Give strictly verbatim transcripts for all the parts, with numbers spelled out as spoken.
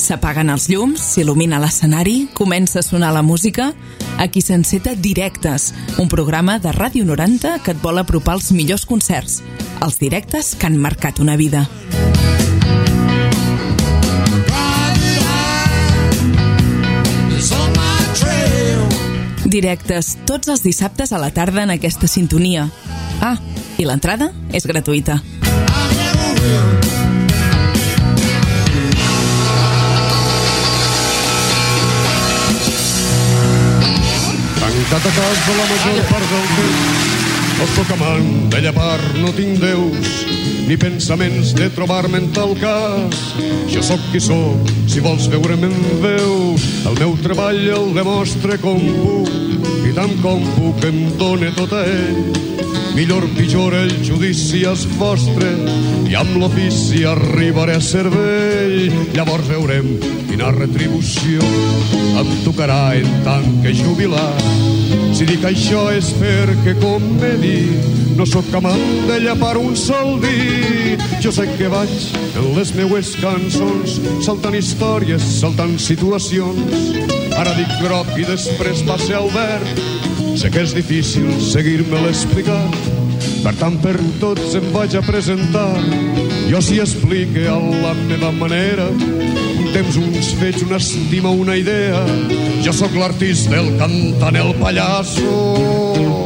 S'apaguen els llums, s'il·lumina l'escenari, comença a sonar la música. Aquí s'enceta Directes, un programa de Ràdio noranta que et vol apropar els millors concerts, els directes que han marcat una vida. Directes, tots els dissabtes a la tarda en aquesta sintonia. Ah, i l'entrada és gratuïta. Tancat a casa la major part del temps, el soc amant, bella part, no tinc déus, ni pensaments de trobar-me en tal cas. Jo sóc qui sóc, si vols veure'm en veu, el meu treball el demostre com puc, i tant com puc em dóna tot a ell. Millor pitjor el judici és vostre, i amb l'ofici arribaré a ser vell. Llavors veurem quina retribució em tocarà en tant que jubilat. Si dic això és perquè, com m'he dit, no sóc amant de llapar un sol dit. Jo sé que vaig en les meues cançons, saltant històries, saltant situacions. Ara dic groc i després passe al verd. Sé que és difícil seguir-me l'explicar, per tant per tots em vaig a presentar. Jo s'hi explique a la meva manera, un temps, uns fets, una estima, una idea. Jo sóc l'artista, el cantant, el pallasso.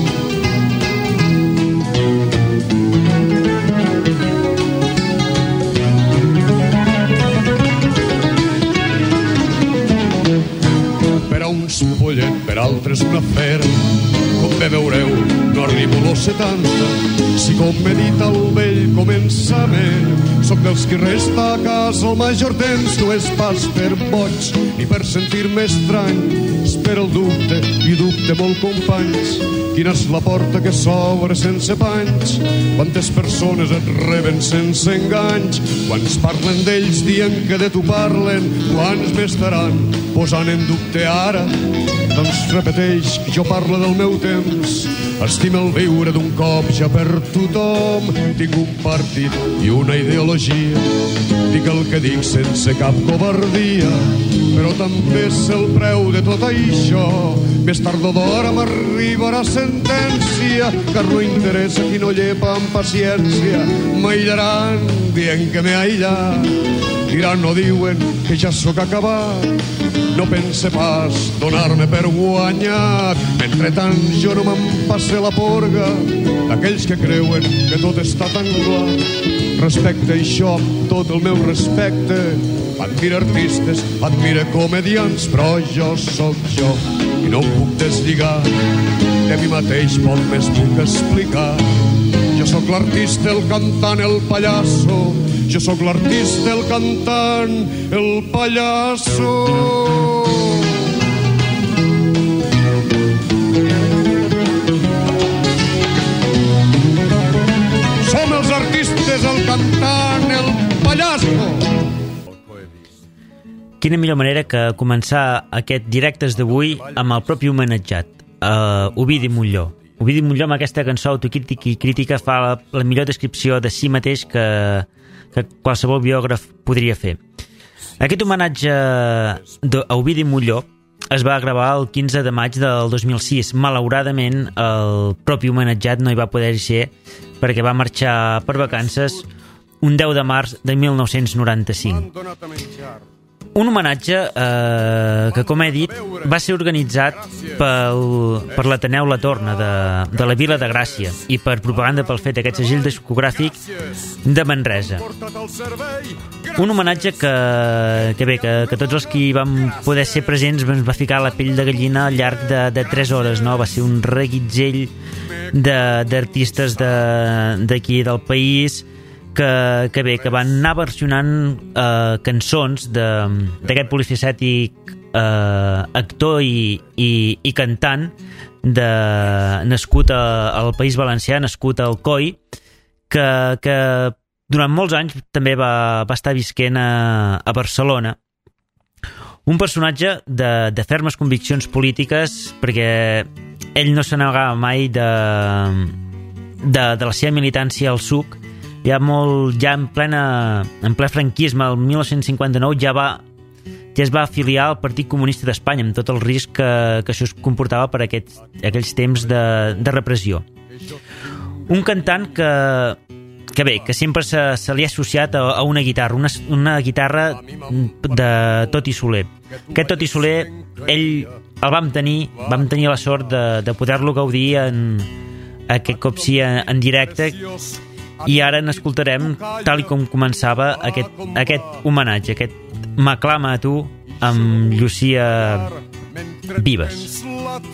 Per a uns pollet, per altres un afer. Com bé veureu, no arribo a los setanta. Si com m'he dit al vell començament, sóc dels qui resta a casa el major temps. No és pas per boig ni per sentir-me estrany, és per el dubte, i dubte molt, companys. Quina és la porta que s'obre sense panys? Quantes persones et reben sense enganys? Quants parlen d'ells dient que de tu parlen? Quants m'estaran posant en dubte ara? Doncs repeteix que jo parlo del meu temps. Estimo el viure d'un cop ja per tothom. Tinc un partit i una ideologia, dic el que dic sense cap covardia, però també és el preu de tot això. Més tard o d'hora m'arribarà sentència, car no interessa qui no llepa amb paciència. M'aïllaran dient que m'he aïllat, diran o diuen que ja sóc acabat. No pense pas donar-me per guanyat, mentretant jo no me'n passe la porga d'aquells que creuen que tot està tan clar. Respecte això amb tot el meu respecte, admira artistes, admira comedians, però jo sóc jo i no em puc deslligar de mi mateix, poc més puc explicar. Jo sóc l'artista, el cantant, el pallasso. Jo sóc l'artista, el cantant, el pallasso. Som els artistes, el cantant, el pallasso. Quina millor manera que començar aquest Directes d'avui amb el propi homenatjat, uh, Ovidi Montllor. Ovidi Montllor amb aquesta cançó autocrítica i crítica fa la, la millor descripció de si mateix que, que qualsevol biògraf podria fer. Aquest homenatge a Ovidi Montllor es va gravar el quinze de maig del dos mil sis. Malauradament, el propi homenatjat no hi va poder ser perquè va marxar per vacances un deu de març de mil nou-cents noranta-cinc. Un homenatge eh, que, com he dit, va ser organitzat pel, per l'Ateneu La Torna de, de la Vila de Gràcia i per propaganda pel fet aquest segell discogràfic de Manresa. Un homenatge que, que bé, que, que tots els que hi vam poder ser presents ens va ficar la pell de gallina al llarg de, de tres hores, no? Va ser un reguitzell d'artistes d'aquí de, del país que, que bé, que van anar versionant eh, cançons d'aquest polifacètic eh, actor i, i, i cantant de, nascut a, al País Valencià, nascut al Coi, que, que durant molts anys també va, va estar visquent a, a Barcelona. Un personatge de, de fermes conviccions polítiques, perquè ell no se negava mai de, de, de la seva militància al S U C. Ja molt, ja en plena, en ple franquisme, el mil nou-cents cinquanta-nou ja va ja es va afiliar al Partit Comunista d'Espanya, amb tot el risc que, que això es comportava per aquests, aquells temps de, de repressió. Un cantant que, que bé, que sempre se, se li ha associat a, a una guitarra, una, una guitarra de Toti Soler. Aquest Toti Soler, ell el vam tenir, vam tenir la sort de, de poder-lo gaudir en, aquest cop sí en, en directe, i ara n'escoltarem, tal i com començava, aquest, aquest homenatge, aquest M'aclama a tu, amb Llucia Vives.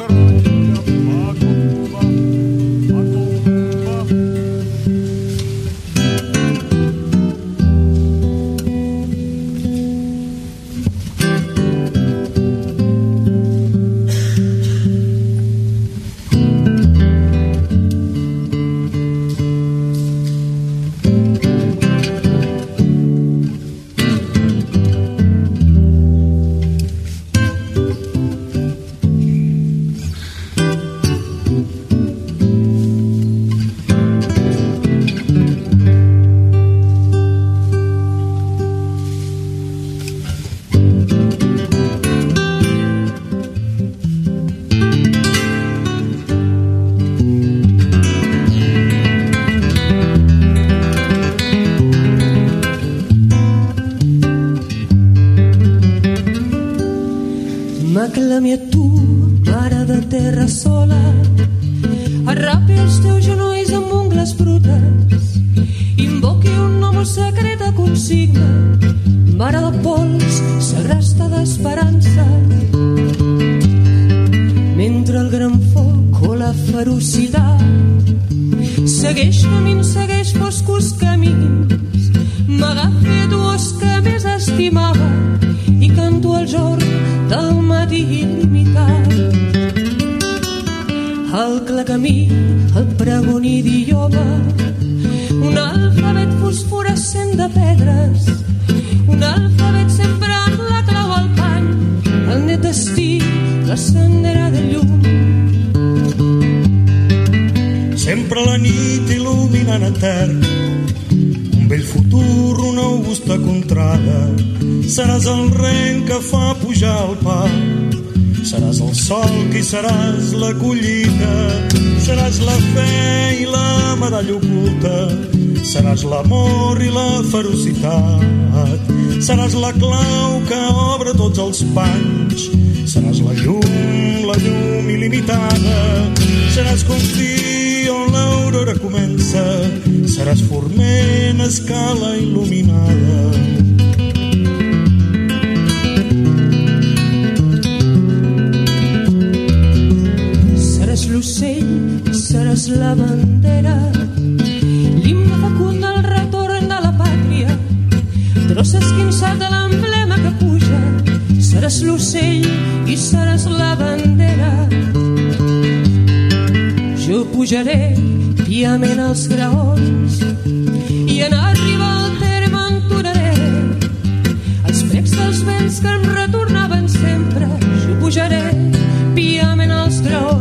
M'aclami a tu, mare de terra sola, arrapi els teus genolls amb ungles brutes, invoqui un nom secret a consigna, mare de pols, segresta d'esperança. Mentre el gran foc o la ferocitat segueix camins, segueix foscos camins, m'agafi a dues que més estimava i canto el jorn del matí il·limitat. El clacamí, el pregoní d'Ioba, un alfabet fosforescent de pedres, un alfabet sempre amb la clau al pany, el net destí, la sendera de llum. Sempre la nit il·luminant etern, un vell futur, una augusta contrada. Seràs el rent que fa pujar el pa, seràs el sol que hi seràs la collita, seràs la fe i la medalla oculta, seràs l'amor i la ferocitat, seràs la clau que obre tots els panys, seràs la llum, la llum il·limitada, seràs confí on l'aurora comença, seràs forment, escala il·luminada. L'ocell, seràs la bandera, l'himne fecund del retorn de la pàtria, tros esquinçat de l'emblema que puja, seràs l'ocell i seràs la bandera. Jo pujaré piament als graons i en arribar al terme entonaré els precs dels vents que em retornaven sempre. Jo pujaré piament als graons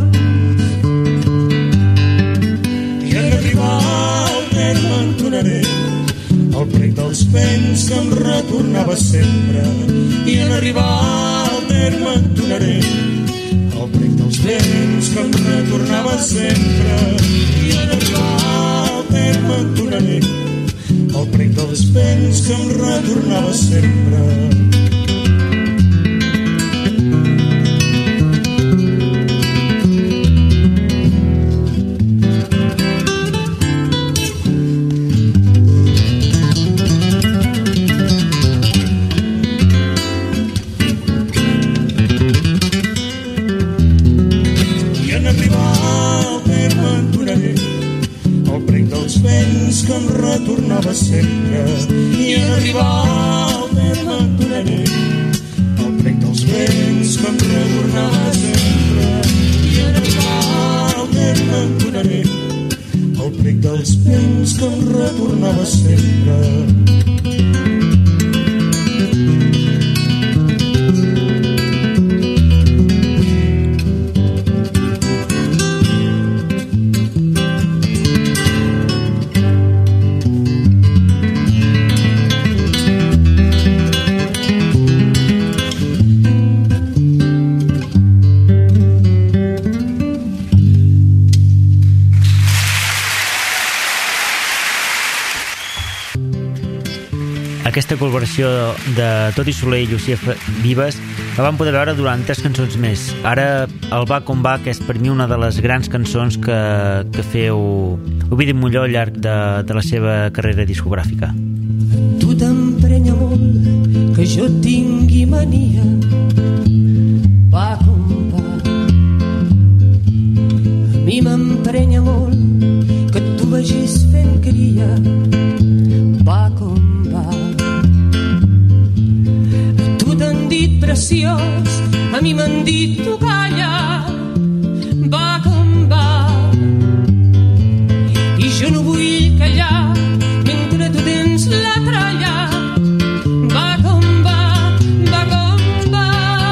el prec dels vents que em retornava sempre, i en arribar al terme entonaré el prec dels vents que em retornava sempre, i en arribar al terme entonaré el prec dels vents que em retornava sempre. Que em retornava sempre, i en arribar al terme entonaré el prec dels vents que em retornava sempre, i en arribar al terme entonaré el prec dels vents que em retornava sempre. aquesta col·laboració de Toti Soler i Llucia Vives la vam poder veure durant tres cançons més. Ara el Va com va, que és per mi una de les grans cançons que, que feu Ovidi Molló al llarg de, de la seva carrera discogràfica. Tu t'emprenya molt que jo tingui mania, va com va. A mi m'emprenya molt que tu vagis fent cria, va com va. A tu t'han dit preciós, a mi m'han dit tu calla, va com va. I jo no vull callar mentre tu tens la tralla, va com va, va com va.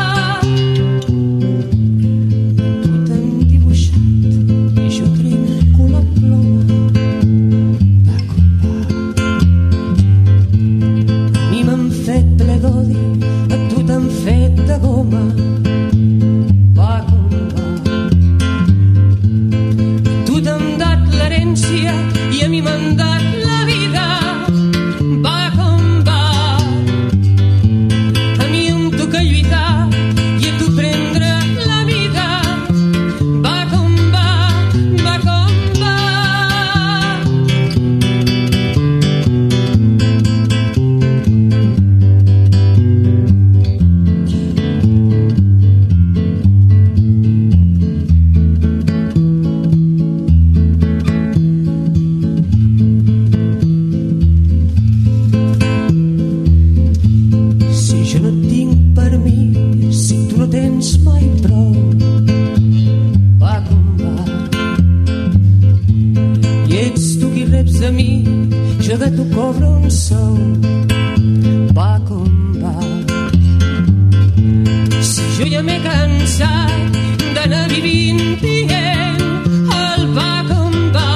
Tu t'han dibuixat i jo trenco la ploma, va com va. A mi m'han fet ple d'odi, a tu t'han fet de goma, va com va. Tu t'han dat l'herència i a mi m'han dat la vida, va com va. A mi em toca lluitar i a tu prendre la vida, va com va, va com va. Si jo no et tinc per mi, si tu no tens mai prou, va com va. I ets tu qui reps de mi, jo de tu cobro un sou, va com va. Si jo ja m'he cansat d'anar vivint dient el va com va,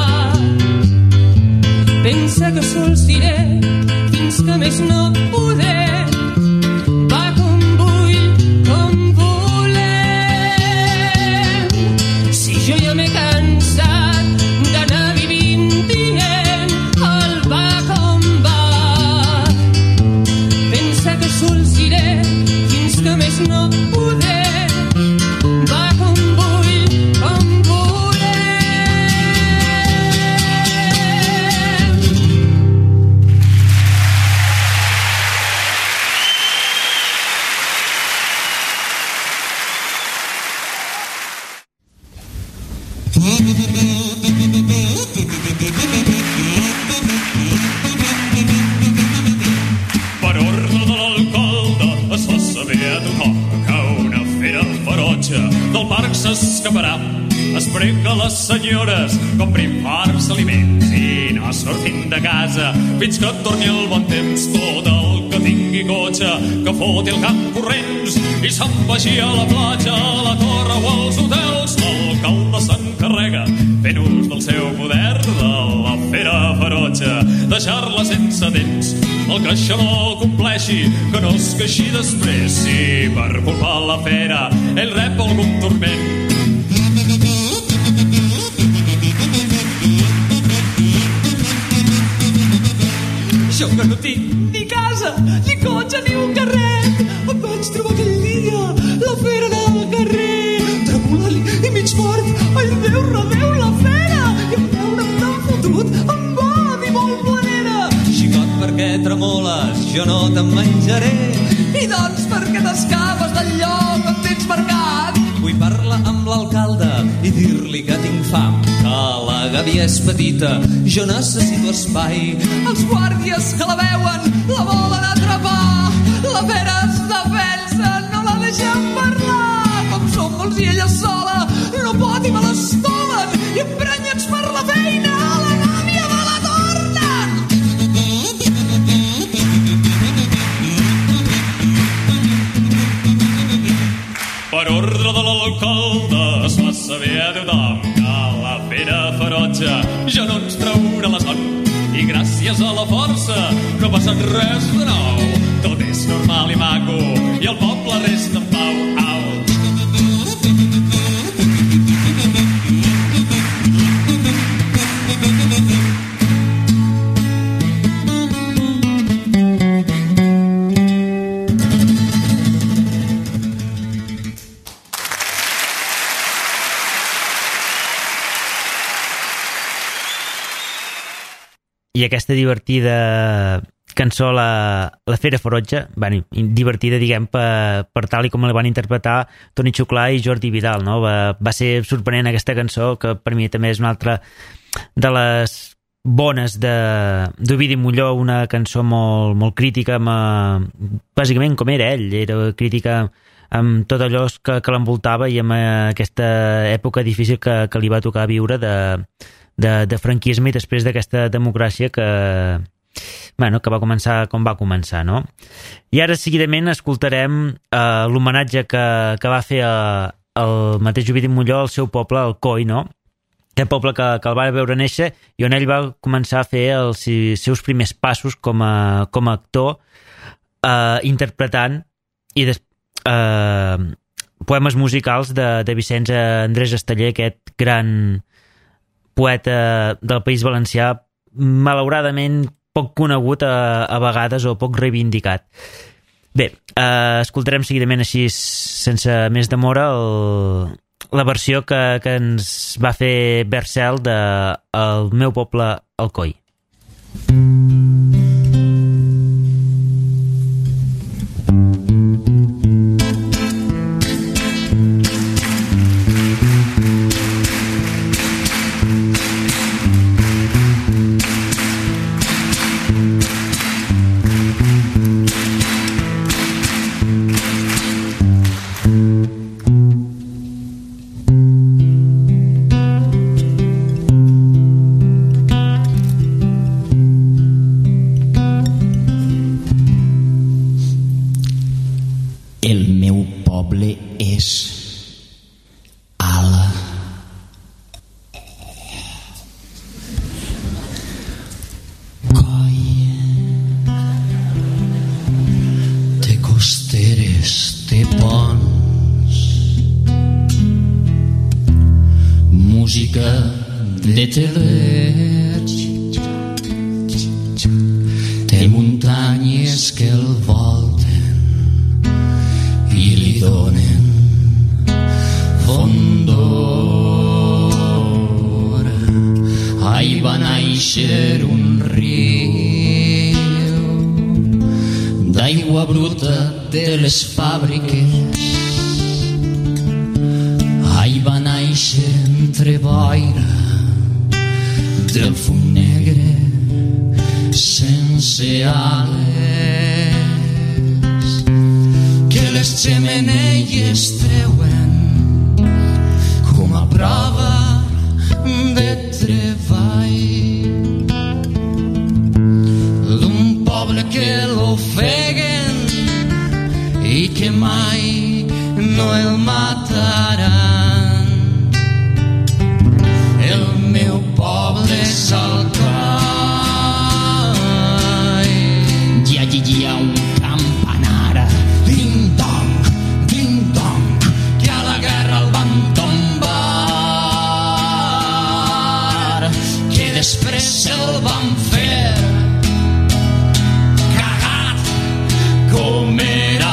pensa que sols diré fins que més no poder, va com vull, com volem. Si jo ja m'he cansat d'anar vivint dient el va com va, pensa que sols diré fins que més no poder, va com vull, com volem. Per ordre de l'alcalde es fa saber a tothom que una fera ferotge del parc s'escaparà. Es prega les senyores comprin farts aliments i no sortim de casa fins que torni el bon temps. Tot el que tingui cotxe que foti el camp corrents i se'n vagi a la platja, a la torre o als hotels. L'alcalde s'encarrega fent ús del seu poder de la fera ferotge, deixar-la sense temps. El que això no compleixi, que no es queixi després. Si per culpa la fera ell rep algun turment, jo que no tinc ni casa, ni cotxe, ni un carret, em vaig trobar aquell dia la fera del carrer, tremolant i mig mort. Ai, Déu, redeu la fera! I en veure'm tan fotut em va dir molt planera: xicot, per què tremoles? Jo no te'n menjaré. I doncs per què t'escapes del lloc on tens marcat? Vull parlar amb l'alcalde i dir-li que tinc fam, que la gàbia és petita, jo necessito espai. Els guàrdies que la veuen la volen atrapar, la fera es defensa, no la deixen parlar. Com som molts i ella sola no pot i me l'estoven, i emprenyats per la feina a la gàbia me la tornen. Per ordre de l'alcalde es fa saber a tothom que la fera ferotge ja no ens traurà la son. I gràcies a la força no passa res de nou. Tot és normal i maco i el poble resta en pau. Au. i aquesta divertida cançó, la, la Fera Ferotge, bueno, divertida, diguem, per, per tal i com la van interpretar Toni Xuclà i Jordi Vidal, no? Va, va ser sorprenent aquesta cançó, que per mi també és una altra de les bones d'Ovidi Molló, una cançó molt, molt crítica, amb, bàsicament com era ell, era crítica amb tot allò que, que l'envoltava i amb aquesta època difícil que, que li va tocar viure de, de, de franquisme i després d'aquesta democràcia que... Bueno, que va començar com va començar, no? I ara seguidament escoltarem eh, l'homenatge que, que va fer eh, el mateix Ovidi Molló al seu poble, el Coi, no? Aquest poble que, que el va veure néixer i on ell va començar a fer els seus primers passos com a, com a actor, eh, interpretant i des, eh, poemes musicals de, de Vicenç Andrés Esteller, aquest gran poeta del País Valencià, malauradament poc conegut a, a vegades o poc reivindicat. Bé, eh, escoltarem seguidament així, sense més demora, el, la versió que, que ens va fer Bercel de El meu poble, el Coi. de telers, té muntanyes que el volten i li donen fondor. Ahí va néixer un riu d'aigua bruta de les fàbriques, ahí va néixer entre boira del fum negre sense ales que les xemeneies treuen com a prova de treball d'un poble que l'ofeguen i que mai no el mataran. El meu poble és el Coi i allí hi ha un campanar, ding-dong, ding-dong, que a la guerra el van tombar, que després el van fer cagat com era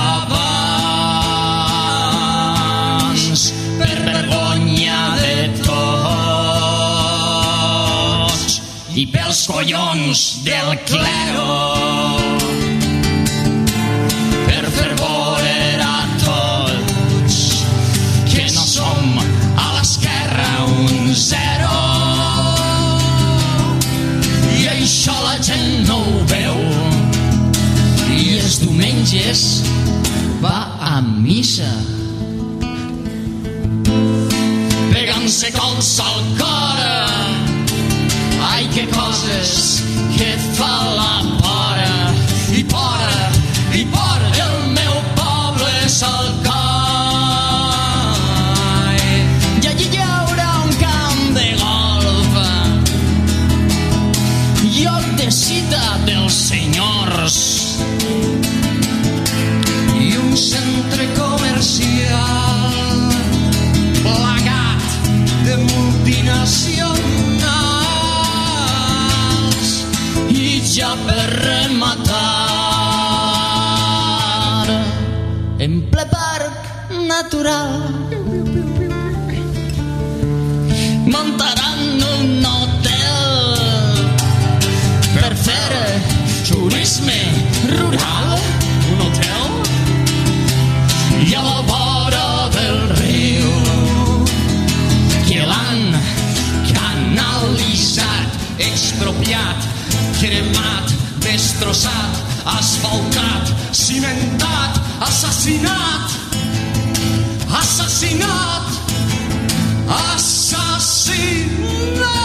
abans, per vergonya de tots i pels collons del clero, per fer veure a tots que no som a l'esquerra un zero, i això la gent no ho veu i els diumenges va a missa pegant-se cols al cor. Ai, que coses que fa la pora, i pora, i pora, el meu poble és el Coi. I allí hi haurà un camp de golf, lloc de cita dels senyors, i un centre comercial plagat de multinacionals. I ja per rematar, en ple parc natural muntaran un hotel asfaltat, cimentat, assassinat, assassinat, assassinat.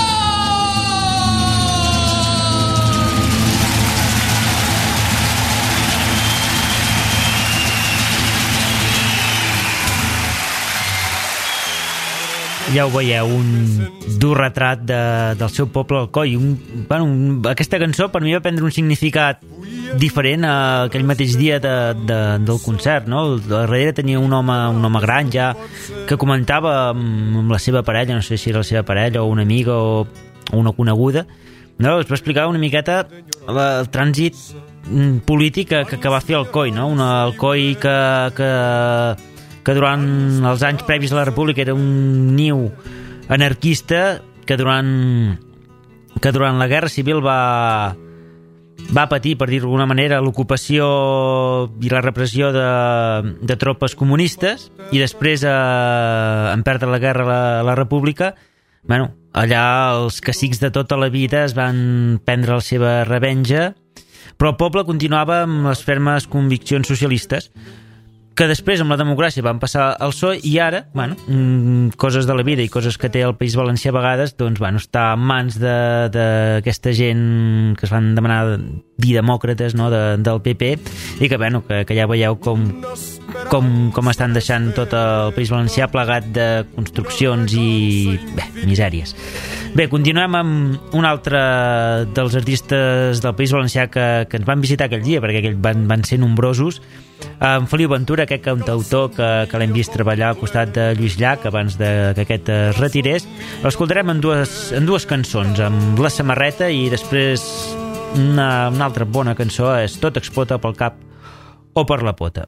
Ja ho veieu, un dur retrat de, del seu poble Alcoi. Un, bueno, un, aquesta cançó per mi va prendre un significat diferent a aquell mateix dia de, de, del concert, no? Darrere tenia un home, un home gran ja que comentava amb, amb la seva parella, no sé si era la seva parella o una amiga o, o una coneguda, no? Es va explicar una miqueta el trànsit polític que, que va fer Alcoi, no? Un Alcoi que... que que durant els anys previs a la República era un niu anarquista que durant que durant la Guerra Civil va va patir, per dir-ho d'alguna manera, l'ocupació i la repressió de, de tropes comunistes, i després eh, en perdre la guerra a la, a la República, bueno, allà els cacics de tota la vida es van prendre la seva revenja, però el poble continuava amb les fermes conviccions socialistes, que després amb la democràcia van passar al P S O E, i ara, bueno, coses de la vida i coses que té el País Valencià a vegades, doncs, bueno, està en mans d'aquesta gent que es van demanar dir demòcrates, no?, de, del P P, i que, bueno, que, que ja veieu com, com, com estan deixant tot el País Valencià plegat de construccions i, bé, misèries. Bé, continuem amb un altre dels artistes del País Valencià que, que ens van visitar aquell dia, perquè aquell van, van ser nombrosos, en Feliu Ventura, aquest cantautor que, que l'hem vist treballar al costat de Lluís Llach abans de que aquest es retirés. L'escoltarem en dues, en dues cançons, amb La samarreta, i després una, una altra bona cançó és Tot explota pel cap o per la pota.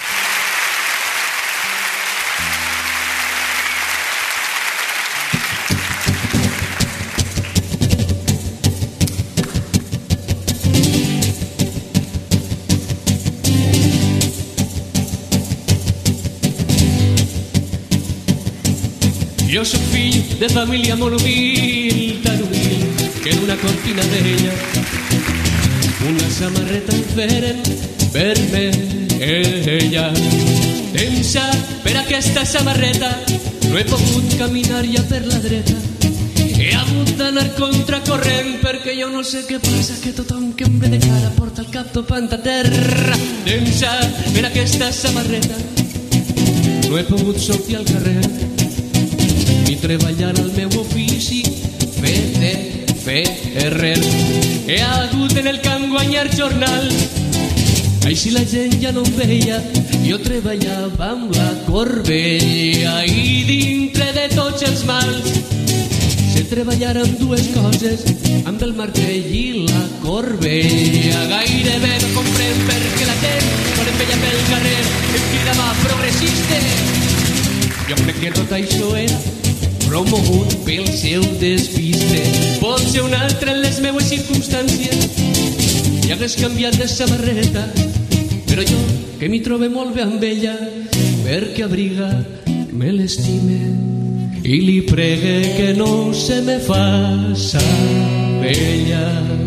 Jo soc fill de família molt humil, tan humil que en una cortina d'ella una samarreta em feren vermella. Sense per aquesta samarreta no he pogut caminar ja per la dreta. He hagut d'anar contracorrent perquè jo no sé què passa, que tothom que em ve de cara porta el cap topant a terra. Sense per aquesta samarreta no he pogut sortir al carrer ni treballar al meu ofici, fer de ferrer. He hagut en el camp guanyar jornal, així la gent ja no em veia. Jo treballava amb la corbella i dintre de tots els mals sé treballar amb dues coses, amb el martell i la corbella. Gairebé no comprèn perquè la gent quan em veia pel carrer em cridava progressista. Jo crec que tot això era promogut pel seu despiste. Pot ser un altre en les meues circumstàncies i hagués canviat de samarreta, però jo que m'hi trobe molt bé amb ella perquè abriga, me l'estime i li pregue que no se me faça vella.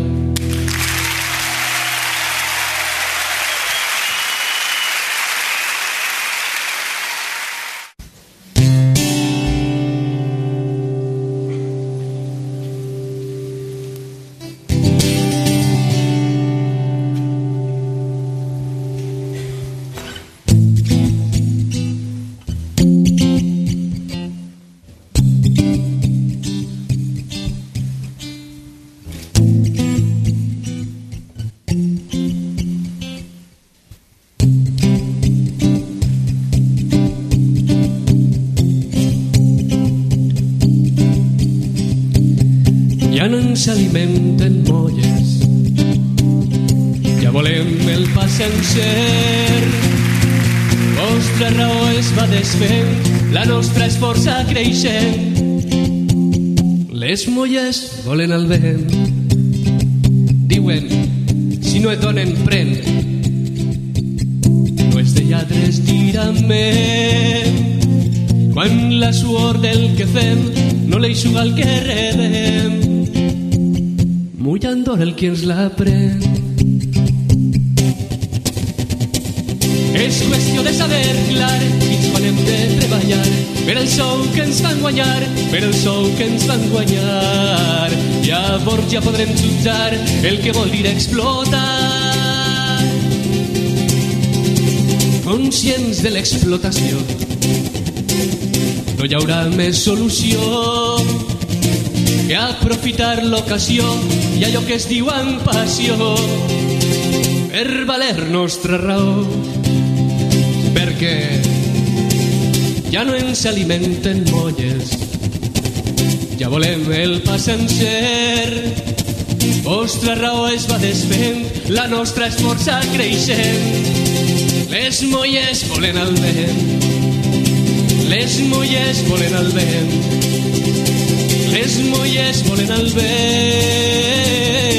S'alimenten molles, ja volem el pa sencer. Vostra raó es va desfent, la nostra és força creixent. Les molles volen el vent, diuen si no et donen pren. No és de lladres tirament, quan la suor del que fem no l'eixuga el que rebem. Mullant d'or el qui ens la pren. És qüestió de saber clar fins quan hem de treballar per el sou que ens van guanyar, per el sou que ens van guanyar. Llavors ja podrem jutjar el que vol dir explotar. Conscients de l'explotació, no hi haurà més solució que aprofitar l'ocasió i allò que es diu amb passió per valer nostra raó, perquè ja no ens alimenten molles, ja volem el pa sencer. Vostra raó es va desfent, la nostra és força creixent. Les molles volen el vent, les molles volen el vent, les molles volen el vent.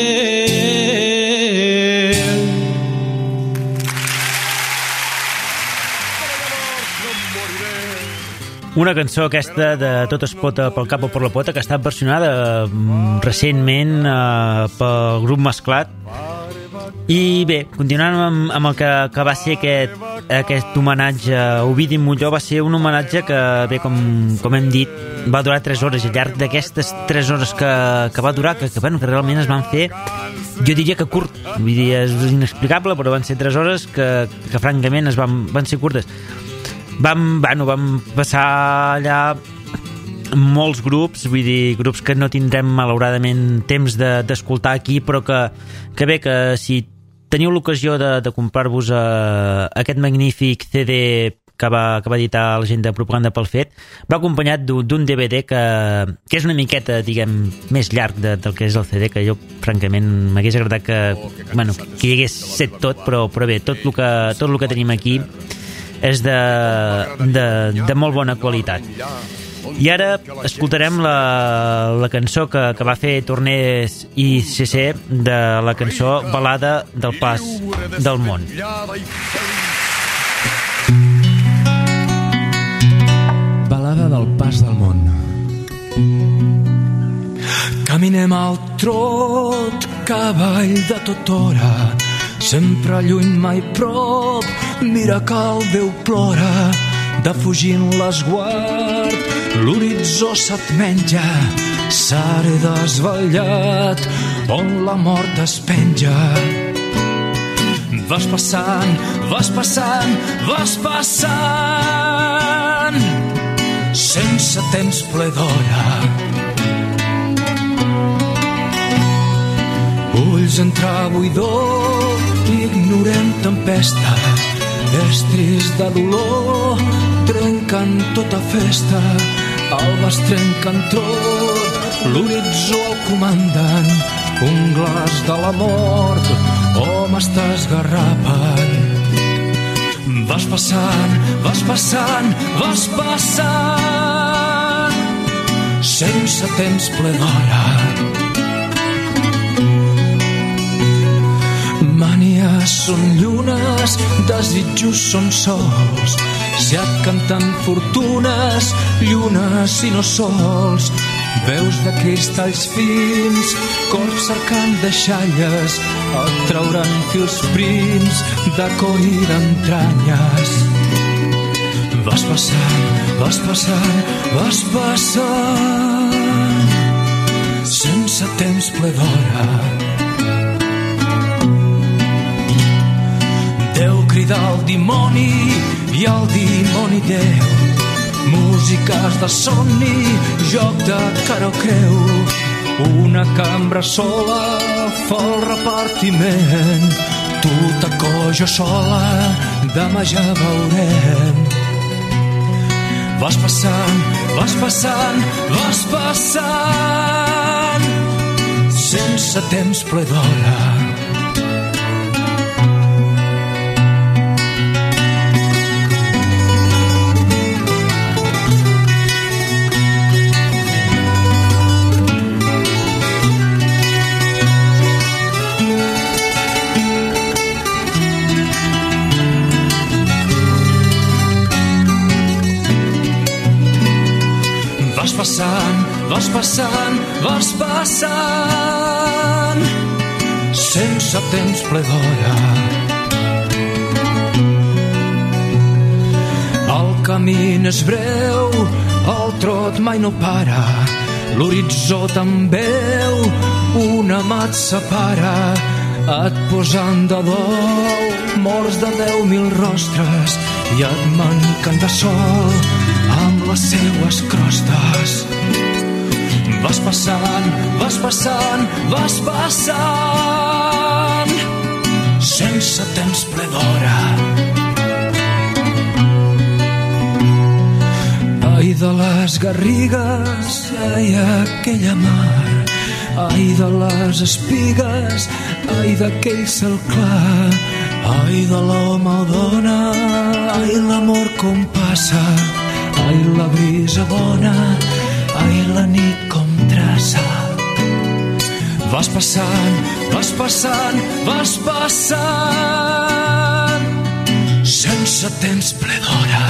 Una cançó aquesta de Tot es pota pel cap o per la pota, que ha estat versionada mm, recentment eh, pel grup Mesclat. I bé, continuant amb, amb el que, que va ser aquest, aquest homenatge a Ovidi Molló, va ser un homenatge que, bé, com, com hem dit, va durar tres hores, i al llarg d'aquestes tres hores que, que va durar, que, que, bueno, que realment es van fer, jo diria que curt, vull dir, és inexplicable, però van ser tres hores que, que francament es van, van ser curtes. Vam, bueno, vam passar allà molts grups, vull dir, grups que no tindrem malauradament temps de, d'escoltar aquí, però que, que bé, que si teniu l'ocasió de, de comprar-vos uh, aquest magnífic C D que va, que va editar la gent de Propaganda pel Fet, va acompanyat d'un, d'un D V D que, que és una miqueta, diguem, més llarg de, del que és el C D, que jo, francament, m'hagués agradat que, bueno, que hi hagués set tot, però, però bé, tot el que, tot el que tenim aquí és de, de, de molt bona qualitat. I ara escoltarem la, la cançó que, que va fer Tornés i C C, de la cançó Balada del Pas del Món. Balada del Pas del Món. Caminem al trot, cavall de tota hora, sempre lluny, mai prop, mira que el Déu plora, defugint l'esguard, l'horitzó se't menja, s'ha desvetllat, on la mort es penja. Vas passant, vas passant, vas passant, sense temps ple d'hora. Ulls entre buidor, ignorem tempesta, estris de dolor, trenquen tota festa, albes trenquen tot, l'horitzó el comanden, ungles de la mort, homes t'esgarrapen. Vas passant, vas passant, vas passant, sense temps ple d'hora. Manies són llunes, desitjos són sols, si et canten fortunes, llunes i no sols, veus de cristalls fins, corps cercant deixalles, et trauran fils prims de cor i d'entranyes. Vas passant, vas passant, vas passant, sense temps ple d'hora. Déu crida al dimoni i el dimoni Déu, músiques de somni, joc de cara o creu, una cambra sola fa el repartiment, tu tacó, jo sola, demà ja veurem. Vas passant, vas passant, vas passant, sense temps ple d'hora. Vas passant, vas passant, vas passant, sense temps ple d'hora. El camí és breu, el trot mai no para, l'horitzó te'n veu, una mà et separa, et posen de dol, morts de deu mil rostres i et manquen de sol amb les seues crostes. Vas passant, vas passant, vas passant, sense temps ple d'hora. Ai de les garrigues, ai aquella mar, ai de les espigues, ai d'aquell cel clar, ai de l'home o dona, ai l'amor com passa, ai la brisa bona, ai la nit com traça. Vas passant, vas passant, vas passant, sense temps ple d'hora.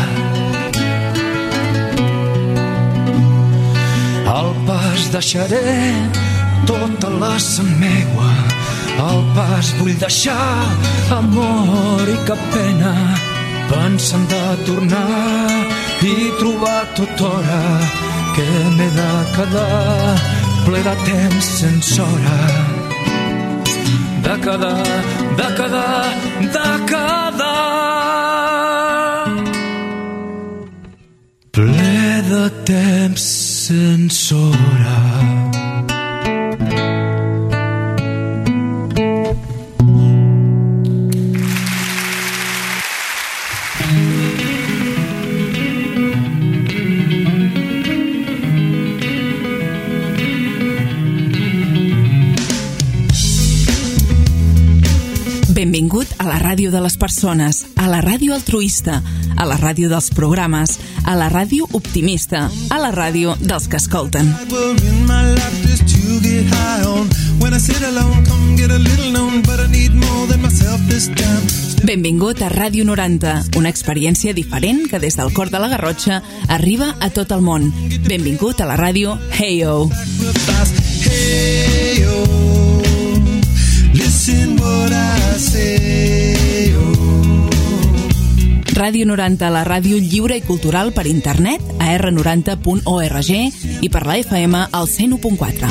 Al pas deixaré tota la sang meua, al pas vull deixar amor i cap pena, pensant de tornar i trobar tot hora que m'he de quedar ple de temps sense hora. De quedar, de quedar, de quedar ple de temps sense hora. Benvingut a la ràdio de les persones, a la ràdio altruista, a la ràdio dels programes, a la ràdio optimista, a la ràdio dels que escolten. Benvingut a Ràdio noranta, una experiència diferent que des del cor de la Garrotxa arriba a tot el món. Benvingut a la ràdio Hey-O. Hey-O, listen what I say, oh. Ràdio noranta, la ràdio lliure i cultural per internet a erre noranta punt org i per la efa eme al cent u punt quatre.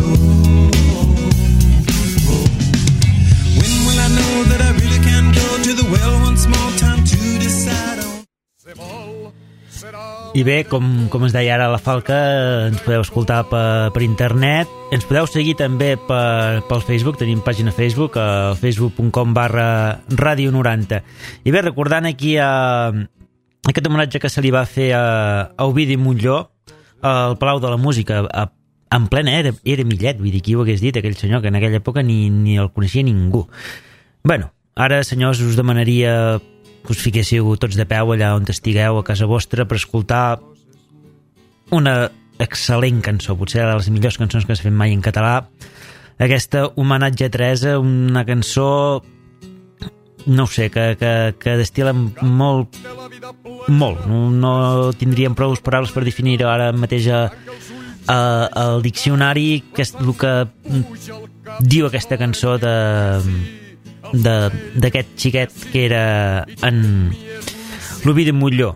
I bé, com, com es deia ara la Falca, ens podeu escoltar per, per internet, ens podeu seguir també per, pel Facebook, tenim pàgina Facebook, a facebook punt com barra ràdio noranta. I bé, recordant aquí a, aquest homenatge que se li va fer a, a Ovidi Montllor, al Palau de la Música, a, en plena era, era Millet, vull dir, qui ho hagués dit, aquell senyor, que en aquella època ni, ni el coneixia ningú. Bueno, ara, senyors, us demanaria que us fiquéssiu tots de peu allà on estigueu, a casa vostra, per escoltar una excel·lent cançó, potser de les millors cançons que s'ha fet mai en català, aquesta homenatge a Teresa, una cançó, no ho sé, que, que, que destila molt, molt, no, no tindríem prou paraules per definir-ho ara mateix a, a, al diccionari, que és el que diu aquesta cançó de... d'aquest xiquet que era en l'Ovidi Montllor.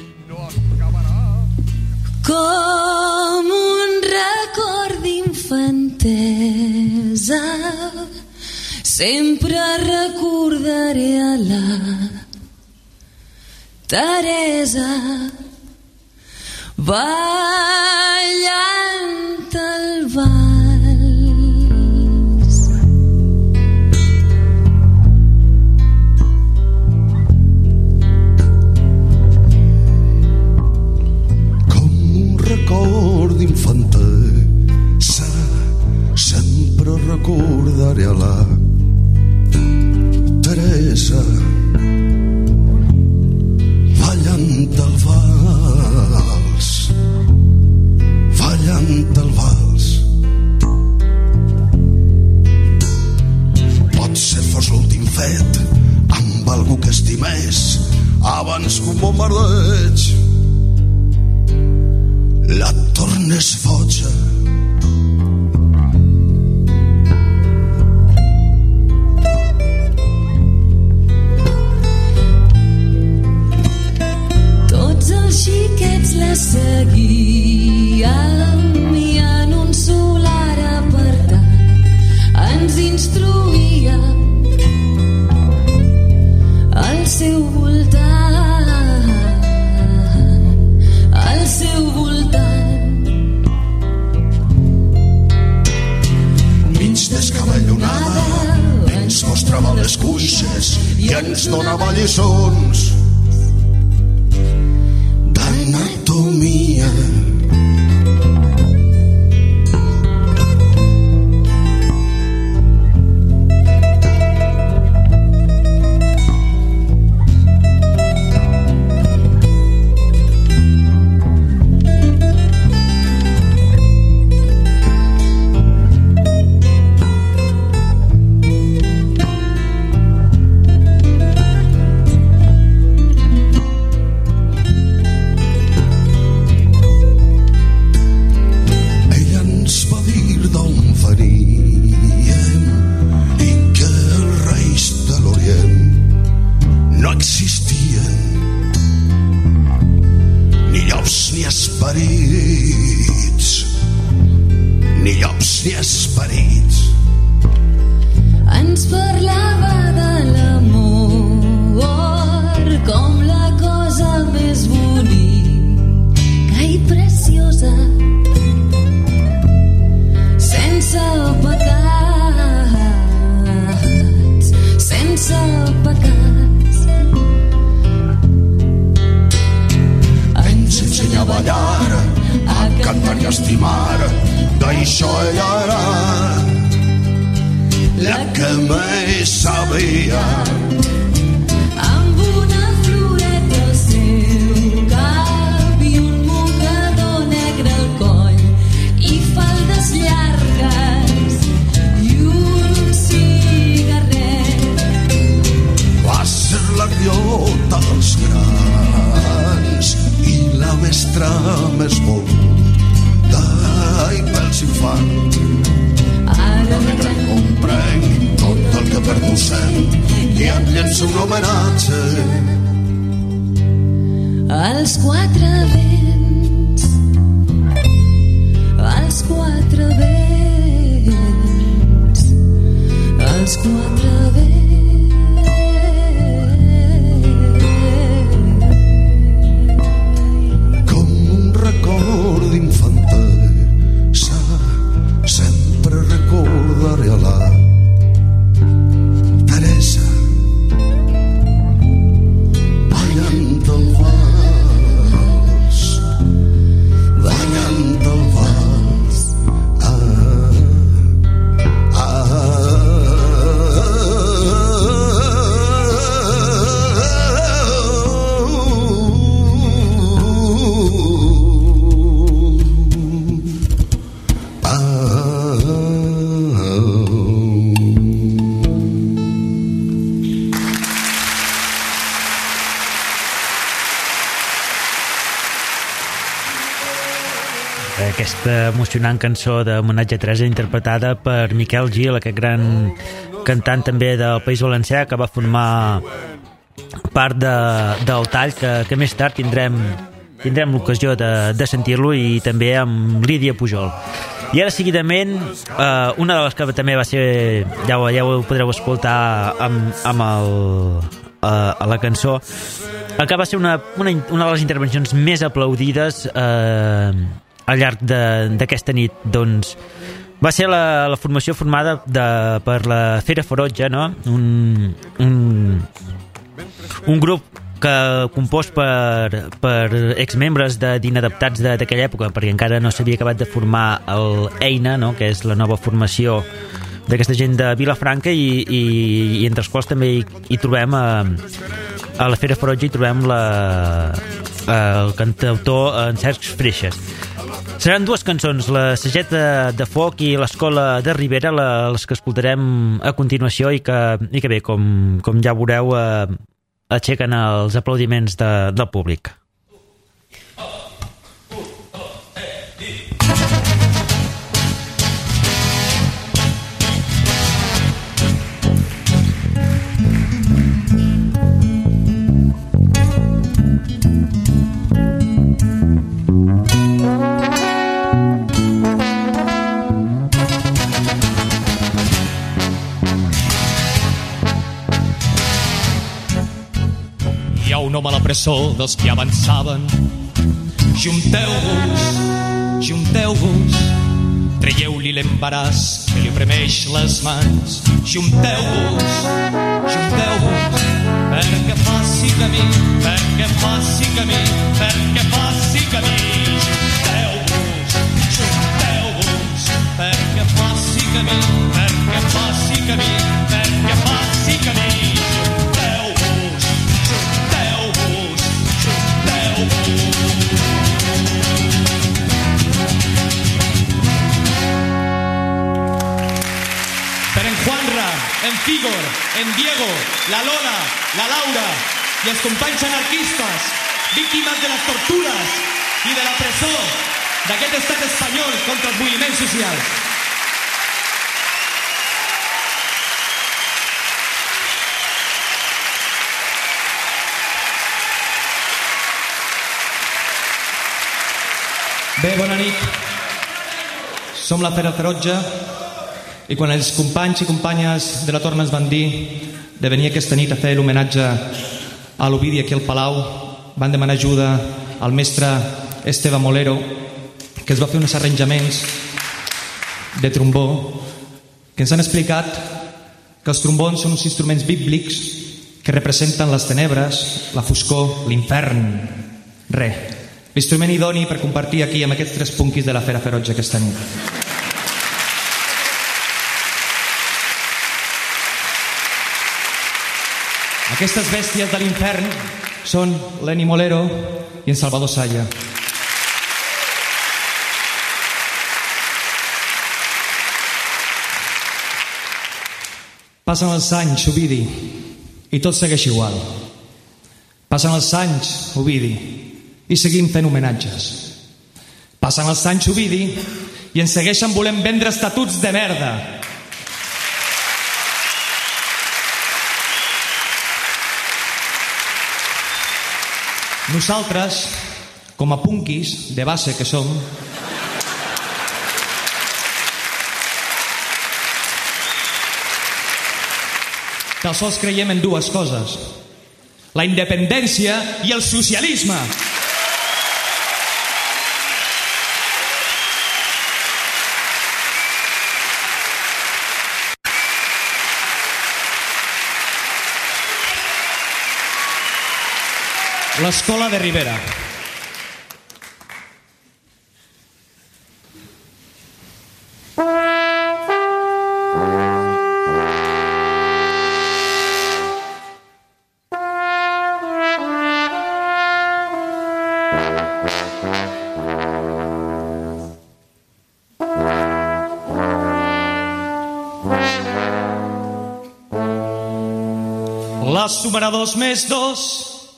Com un record d'infantesa sempre recordaré a la Teresa ballant al vals. Record d'infantesa sempre recordaré a la Teresa ballant el vals, ballant el vals. Potser fos l'últim fet amb algú que estimés abans que un bombardeig la tornes boja. les cuixes i ens donava lliçons d'anatomia. Aquesta emocionant cançó d'homenatge a Teresa interpretada per Miquel Gil, aquest gran cantant també del País Valencià que va formar part de, del Tall, que, que més tard tindrem, tindrem l'ocasió de, de sentir-lo, i també amb Lídia Pujol. I ara seguidament eh, una de les que també va ser, ja ho, ja ho podreu escoltar amb, amb el, eh, a la cançó, el que va ser una, una, una de les intervencions més aplaudides eh, al llarg d'aquesta nit. Doncs va ser la, la formació formada de, per la Fera Ferotge, no? un, un, un grup que compost per, per exmembres d'Inadaptats d'aquella època, perquè encara no s'havia acabat de formar el EINA, no? Que és la nova formació d'aquesta gent de Vilafranca, i, i, i entre els quals també hi, hi trobem a, a la Fera Ferotge hi trobem la, el cantautor en Sergi Freixas. Seran dues cançons, la Sageta de Foc i l'Escola de Ribera, la, les que escoltarem a continuació, i que, i que bé, com, com ja veureu, eh, aixequen els aplaudiments de, del públic. Un home a la presó dels que avançaven. Junteu-vos, junteu-vos, traieu-li l'embaràs que li oprimeix les mans. Junteu-vos, junteu-vos, perquè faci camí, perquè faci camí, perquè faci camí. Junteu-vos, junteu-vos, perquè faci camí, perquè faci camí, perquè faci camí. Junteu-vos, junteu-vos, junteu-vos. Per en Juanra, en Fígor, en Diego, la Lola, la Laura i els companys anarquistes, víctimes de les tortures i de la presó d'aquest estat espanyol contra els moviments socials. Bé, bona nit. Som la Fera Ferotge i quan els companys i companyes de la Torna ens van dir de venir aquesta nit a fer l'homenatge a l'Ovidi aquí al Palau, van demanar ajuda al mestre Esteve Molero, que es va fer uns arranjaments de trombó, que ens han explicat que els trombons són uns instruments bíblics que representen les tenebres, la foscor, l'infern. Re, l'instrument idoni per compartir aquí amb aquests tres punquis de la Fera Ferotge aquesta nit. Aquestes bèsties de l'infern són l'Eni Molero i en Salvador Salla. Passen els anys, Ovidi, i tot segueix igual. Passen els anys, Ovidi, i seguim fent homenatges. Passen els anys, Ovidi, i ens segueixen volent vendre estatuts de merda. Nosaltres, com a punquis de base que som, tan sols creiem en dues coses: la independència i el socialisme. L'Escola de Ribera. La sumarà dos més dos.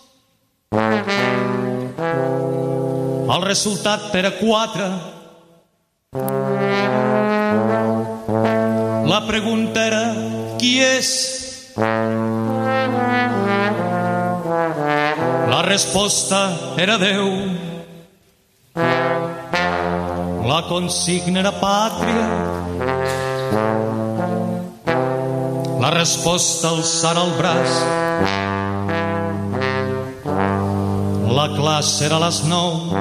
El resultat era quatre. La pregunta era qui és? La resposta era Déu. La consigna era pàtria. La resposta alçara el braç. La classe era a les nou.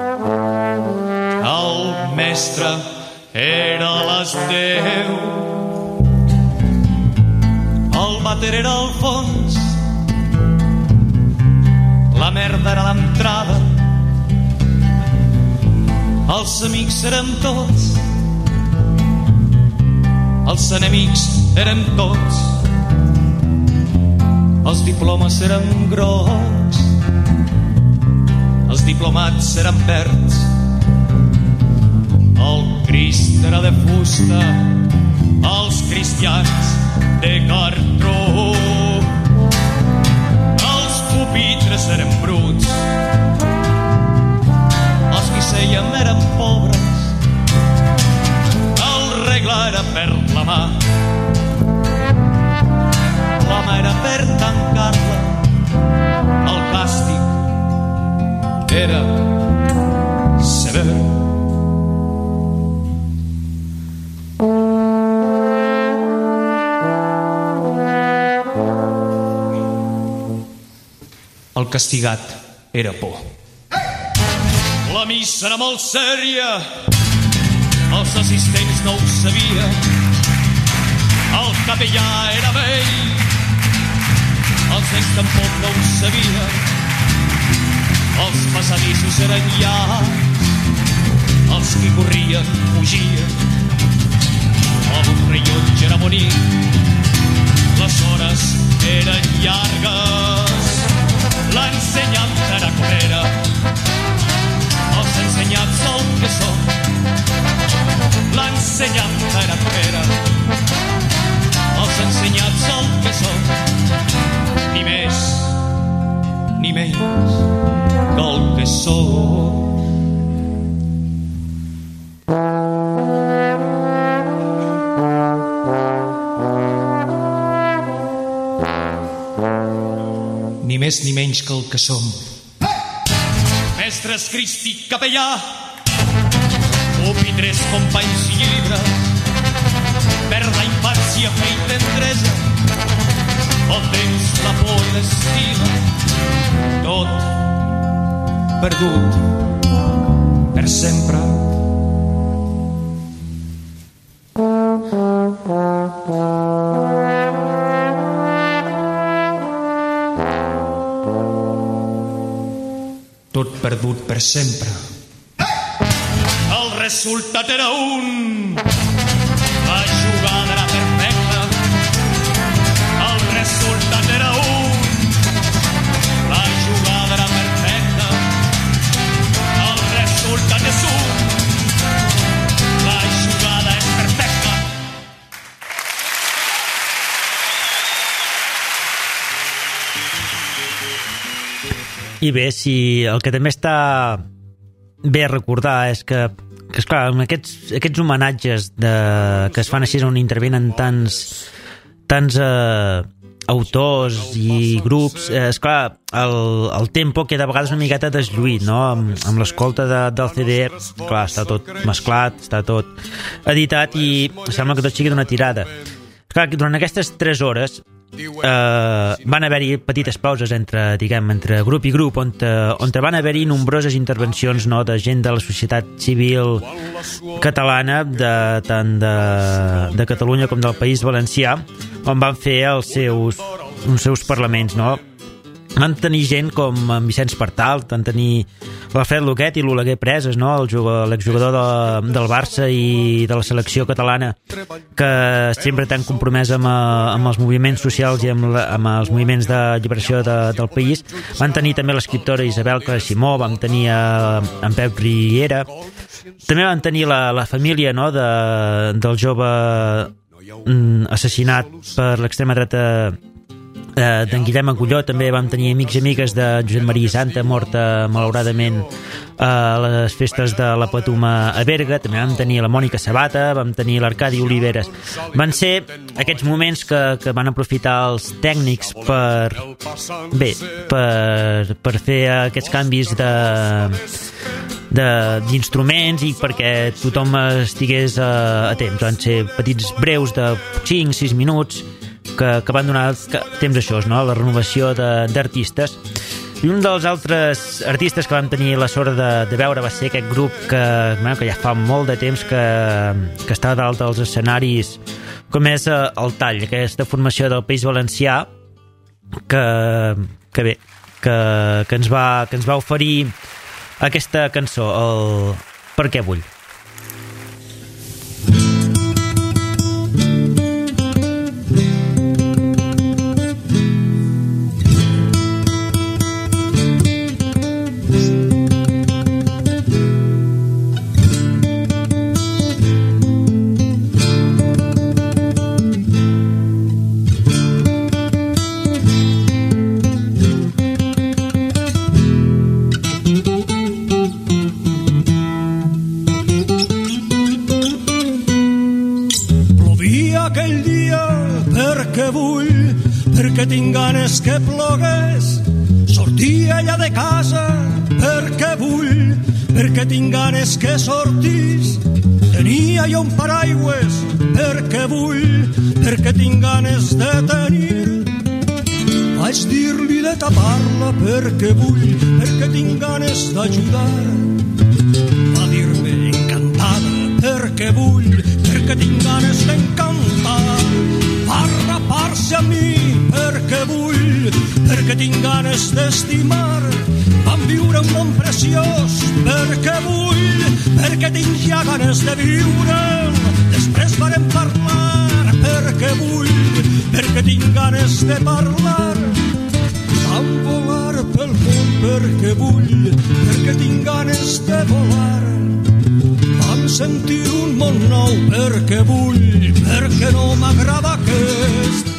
El mestre era a les deu. El vàter era al fons. La merda era a l'entrada. Els amics érem tots. Els enemics érem tots. Els diplomes eren grocs. Els diplomats eren verds. El Crist era de fusta, els cristians de cartró. Els pupitres eren bruts, els qui sèiem eren pobres. El regle era per la mà, la mà era per tancar-la. El càstig era sever. El castigat era por. La missa era molt sèria, Els assistents no ho sabien, el capellà era vell, els nens tampoc no ho sabien, els passadissos eren llargs, els qui corrien fugien, el rellotge era bonic, les hores eren llargues, l'ensenyança era com era, els ensenyats el que són, l'ensenyança era com era, els ensenyats el que són, ni més ni menys que el que són. Ni més ni menys que el que som. Mestres Cristi capellà, pupitres, companys i llibres, per la infància, fe i tendresa, el temps, la por i l'estima, tot perdut per sempre. Tot perdut per sempre. El resultat era un, la jugada era perfecta. El resultat era un, la jugada era perfecta. El resultat és un, la jugada és perfecta. I bé, si el que també està bé recordar és que, que esclar, amb aquests, aquests homenatges de, que es fan així on intervenen tants, tants eh, autors i grups, eh, esclar, el, el tempo queda a vegades una miqueta deslluït, no? Amb, amb l'escolta de, del C D, clar, està tot mesclat, està tot editat i sembla que tot sigui d'una tirada. Esclar, durant aquestes tres hores Uh, van haver-hi petites pauses entre, diguem, entre grup i grup on, on van haver-hi nombroses intervencions, no, de gent de la societat civil catalana, de, tant de, de Catalunya com del País Valencià, on van fer els seus, els seus parlaments, no? Van tenir gent com en Vicenç Partal, van tenir l'Alfred Luquet i l'Oleguer Preses, no? El jugador, l'exjugador de, del Barça i de la selecció catalana, que sempre tan compromès amb, amb els moviments socials i amb, la, amb els moviments de lliberació de, del país. Van tenir també l'escriptora Isabel Simó, vam tenir a, en Pep Riera, també van tenir la, la família, no? de, del jove mm, assassinat per l'extrema dreta Eh, d'en Guillem Agulló. També vam tenir amics i amigues de Josep Maria Santa, morta malauradament a les festes de la Patuma a Berga. També vam tenir la Mònica Sabata, vam tenir l'Arcadi Oliveres. Van ser aquests moments que, que van aprofitar els tècnics per bé, per, per fer aquests canvis de d'instruments i perquè tothom estigués a, a temps. Van ser petits breus de cinc sis minuts que, que van donar temps a això, no? La renovació d'artistes. I un dels altres artistes que vam tenir la sort de, de veure va ser aquest grup que, bueno, que ja fa molt de temps que, que està dalt dels escenaris, com és el Tall, aquesta formació del País Valencià que, que bé, que, que, ens va, que ens va oferir aquesta cançó, el Per què vull. perquè tinc ganes que plogués. Sortia ella de casa perquè vull, perquè tinc ganes que sortís. Tenia jo un paraigües perquè vull, perquè tinc ganes de tenir. Vaig dir-li de tapar-la perquè vull, perquè tinc ganes d'ajudar. Va dir-me encantada perquè perquè vull, perquè tinc ganes d'encantar. Va rapar-se a mi perquè vull, perquè tinc ganes d'estimar. Vam viure un món preciós perquè vull, perquè tinc ja ganes de viure. Després farem parlar perquè vull, perquè tinc ganes de parlar. Vam volar pel món perquè vull, perquè tinc ganes de volar. Vam sentir un món nou perquè vull, perquè no m'agrada aquest.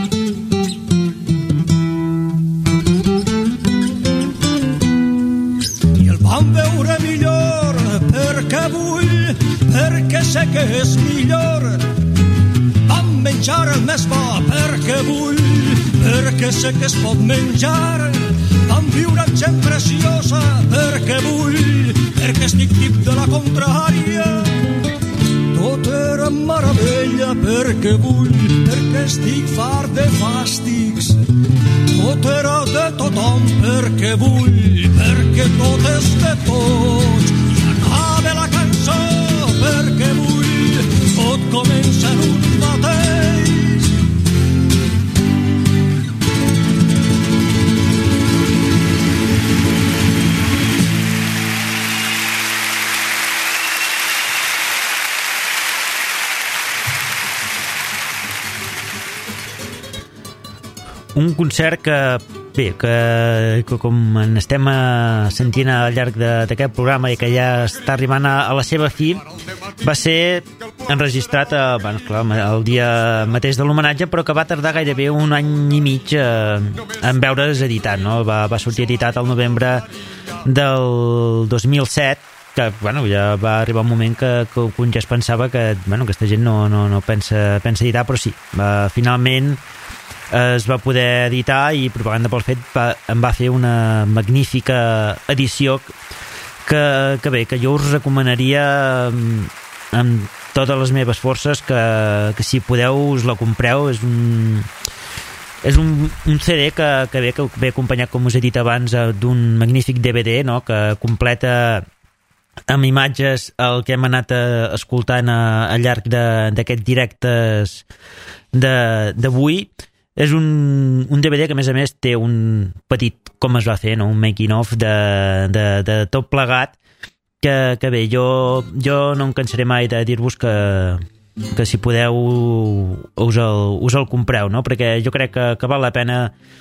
I el vam veure millor perquè vull, perquè sé que és millor. Vam menjar el més bo perquè vull, perquè sé que es pot menjar. Vam viure amb gent preciosa perquè vull, perquè estic tip de la contrària. Tot era meravella perquè vull, perquè estic fart de fàstics. Tot era de tothom perquè vull, perquè tot és de tots. I acaba la cançó perquè vull, tot comença en un mateix. Un concert que, bé, que, que com en estem sentint al llarg d'aquest programa i que ja està arribant a, a la seva fi, va ser enregistrat a, bueno, clar, el dia mateix de l'homenatge, però que va tardar gairebé un any i mig eh, en veure's editat, no? Va, va sortir editat al novembre del dos mil set, que bueno, ja va arribar un moment que, que un ja es pensava que bueno, aquesta gent no, no, no pensa, pensa editar, però sí, va, finalment es va poder editar i Propaganda pel Fet va, en va fer una magnífica edició que, que bé, que jo us recomanaria amb, amb totes les meves forces que, que si podeu us la compreu. És un és un, un C D que, que, bé, que ve acompanyat, com us he dit abans, d'un magnífic D V D, no? Que completa amb imatges el que hem anat escoltant a, al llarg d'aquests directes d'avui. És un, un D V D que a més a més té un petit, com es va fer, no? Un making of de, de, de tot plegat que, que bé, jo, jo no em cansaré mai de dir-vos que, que si podeu us el, us el compreu, no? Perquè jo crec que, que val la pena.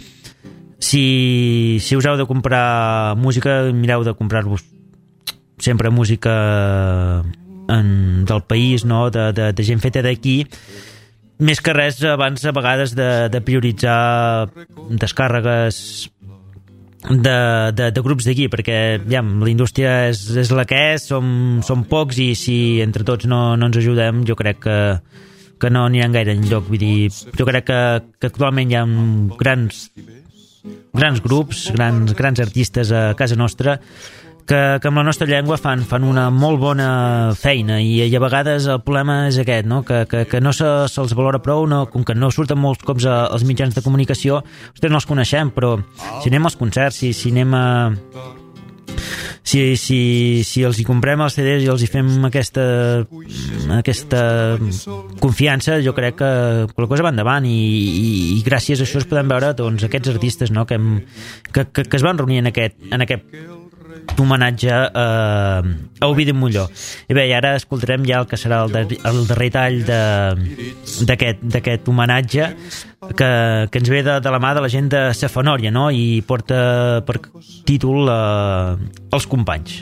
Si, si us heu de comprar música, mireu de comprar-vos sempre música en, del país, no? de, de, de gent feta d'aquí. Més que res, abans a vegades de, de prioritzar descàrregues de, de, de grups d'aquí, perquè ja, la indústria és, és la que és, som, som pocs i si entre tots no, no ens ajudem, jo crec que, que no aniran gaire enlloc. Vull dir, jo crec que, que actualment hi ha grans, grans grups, grans, grans artistes a casa nostra que, que amb la nostra llengua fan, fan una molt bona feina i, i a vegades el problema és aquest, no? que, que, que no se, se'ls valora prou, no? Com que no surten molts cops a, als mitjans de comunicació, vostès no els coneixem, però si anem als concerts, si, si anem a... Si, si, si els hi comprem els C Ds i els hi fem aquesta, aquesta confiança, jo crec que la cosa va endavant i, i, i gràcies a això es poden veure doncs, aquests artistes, no? que, hem, que, que, que es van reunir en aquest, en aquest homenatge a, a Ovidi Molló. I bé, i ara escoltarem ja el que serà el, de, el darrer tall d'aquest homenatge que, que ens ve de, de la mà de la gent de Safanòria, no? I porta per títol eh, Els companys.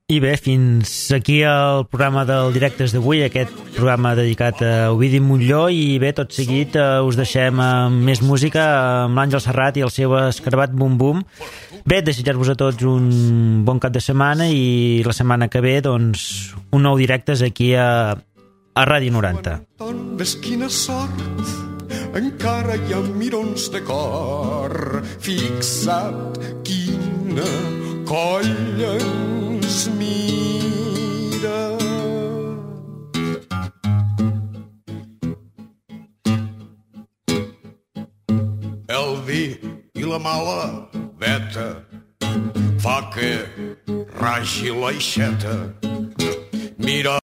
I bé, fins aquí el programa del Directes d'avui, aquest programa dedicat a Ovidi Montllor, i bé, tot seguit eh, us deixem amb més música, amb l'Àngel Serrat i el seu escarabat Bum Bum. Bé, desitjar-vos a tots un bon cap de setmana i la setmana que ve, doncs, un nou Directes aquí a, a Ràdio noranta. Ves quina sort, encara hi ha mirons de cor, fixat quina colla ens mira. El vi i la mala veta fa que ragi l'aixeta. Mira